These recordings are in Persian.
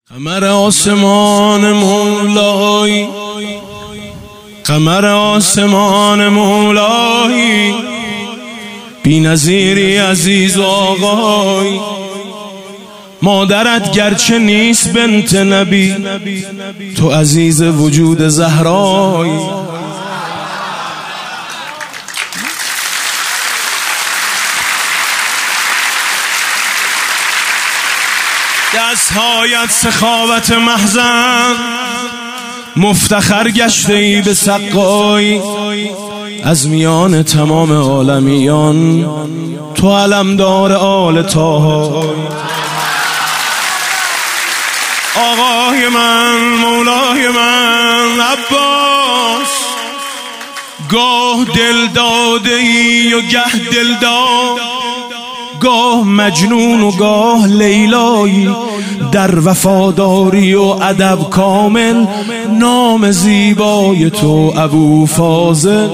قمر آسمان مولایی، قمر آسمان مولایی، بی نظیری عزیز آقای. مادرت گرچه نیست بنت نبی، تو عزیز وجود زهرایی. دستهایت سخاوت محزن، مفتخر گشته ای به سقایی. از میان تمام عالمیان تو علمدار آل طاهای. آقای من، مولای من عباس، گاه دل داده ای و گه دل داد، گاه مجنون و گاه لیلایی. در وفاداری و ادب کامل، نام زیبای تو ابو فاضل.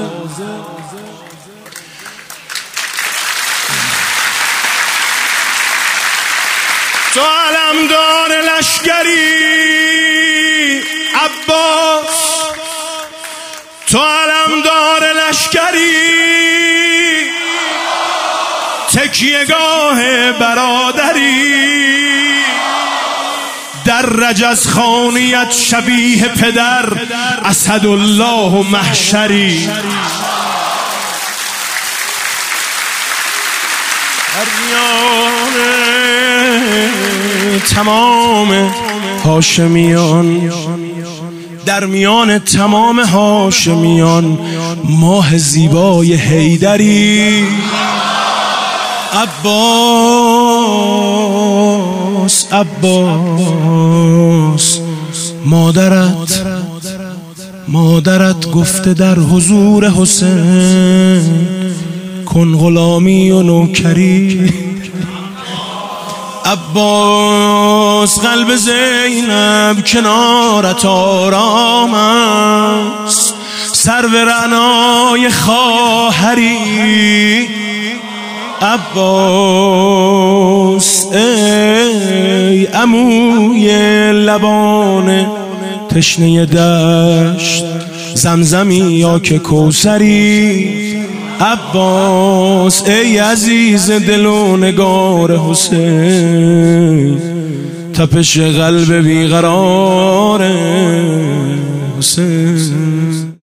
تو علمدار لشکری عباس، تو علمدار لشکری، تکیهگاه برادری. در رجزخانیت شبیه پدر، اسدالله و محشری. در میان تمام هاشمیان، در میان تمام هاشمیان، ماه زیبای حیدری. عباس، عباس، مادرت گفته در حضور حسین کن غلامی و نوکری. عباس، قلب زینب کنارت آرام است، سرو رعنای خواهری. عباس، ای عموی لبان تشنه دشت، زمزمی یا که کوثری. عباس، ای عزیز دل و نگار حسین، تپش قلب بیقرار حسین.